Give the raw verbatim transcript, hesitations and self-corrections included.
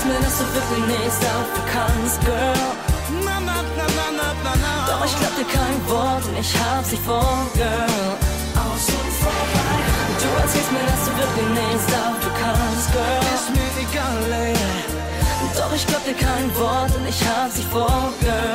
erzählst mir, dass du wirklich nichts dafür kannst, Girl. Na, na, na, na, na, na, na. Doch ich glaub dir kein Wort und ich hab sie vor, Girl. Aus und vorbei. Du erzählst mir, dass du wirklich nichts dafür kannst, Girl. Ist mir egal, ey. Doch ich glaub dir kein Wort und ich hab sie vor, Girl.